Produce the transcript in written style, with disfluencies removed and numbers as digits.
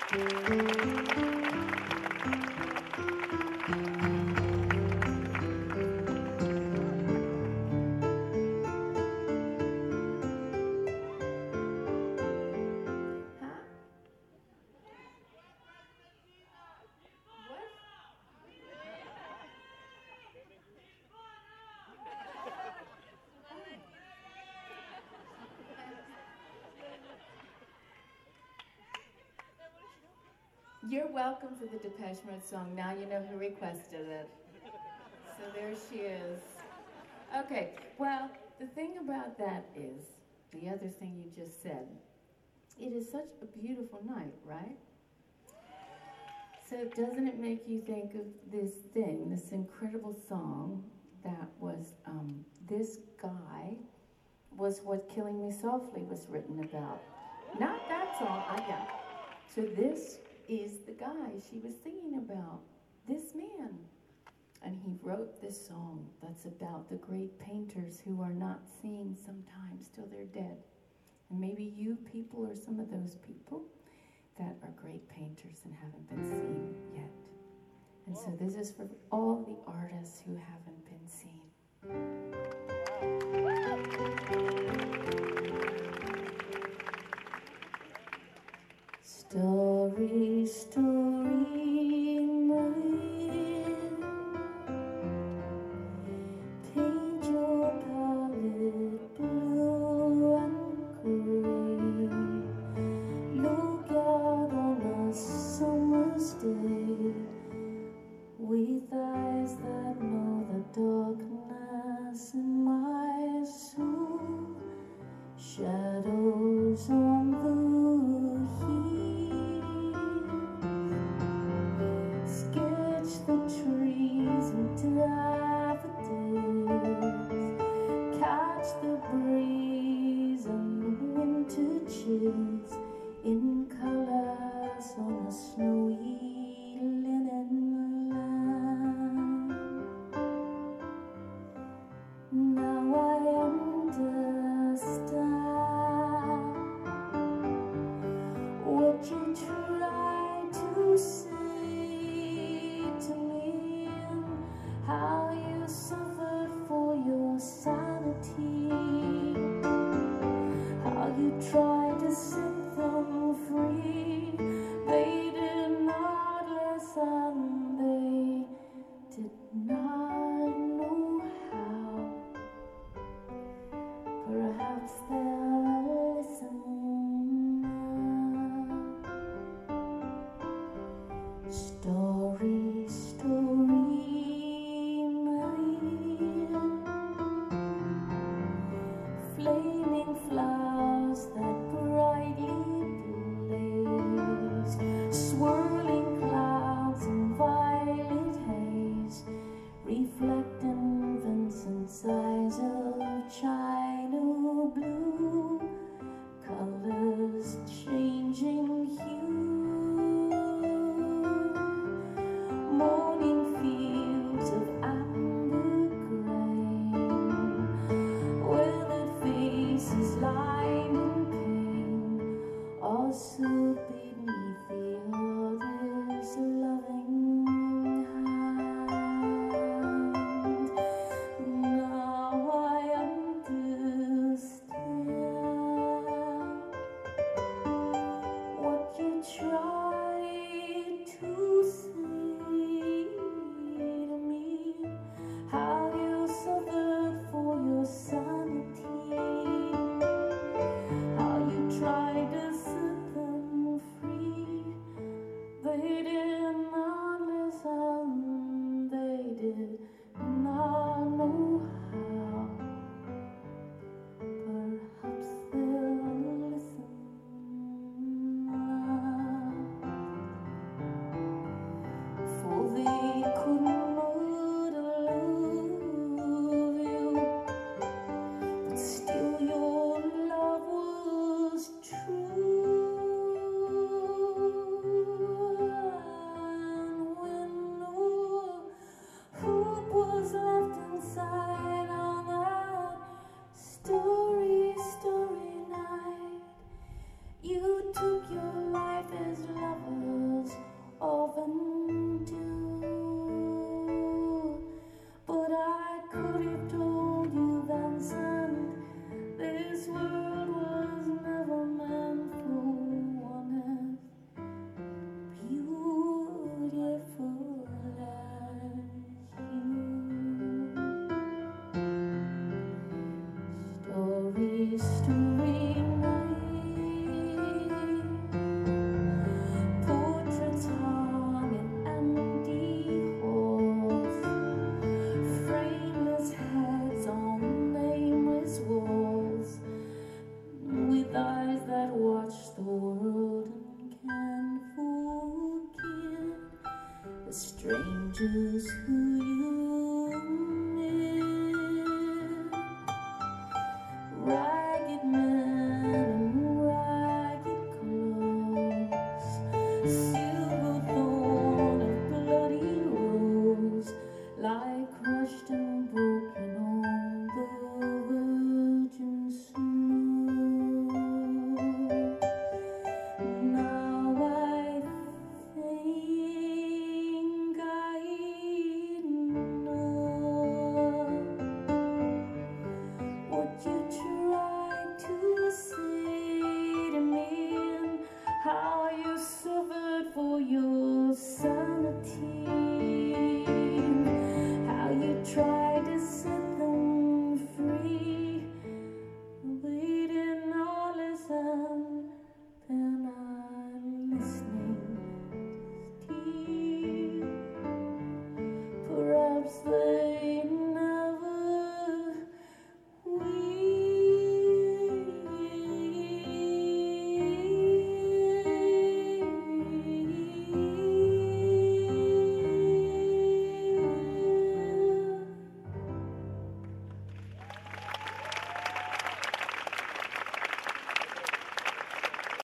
You're welcome for the Depeche Mode song. Now you know who requested it. So there she is. Okay, well, the thing about that is, the other thing you just said, it is such a beautiful night, right? So doesn't it make you think of this thing, this incredible song that was, this guy was what Killing Me Softly was written about. Not that song, yeah. So this is the guy she was singing about, this man. And he wrote this song that's about the great painters who are not seen sometimes till they're dead. And maybe you people are some of those people that are great painters and haven't been seen yet. And so this is for all the artists who haven't been seen. Story, story, man, paint your palette blue and gray. Look out on a summer's day with eyes that know the darkness in my soul. Shadows on the hills, sketch the trees and daffodils, catch the breeze and the winter chills in colors on a snowy linen land. Now I understand what you tried to say to me, and how you suffered for your sanity, how you tried to set them free. They did not listen, they did not know how. Perhaps they'll listen now. Story, story, Maria. Flaming flowers that brightly blaze, swirling clouds and violet haze, reflecting Vincent's eyes of china blue, colors changing hue, morning fields of amber grain, withered faces lined in pain, also beneath the other's loving hand. Now I understand what you tried to say to me, how you suffered for your sanity, how you tried to set them free. They did not listen, they did not know how. Perhaps they'll listen now. strangers who you met. Ragged men in ragged clothes, silver thorn of bloody rose, lie crushed and broken on the virgin snow. Now I think I know what you tried to say to me and how you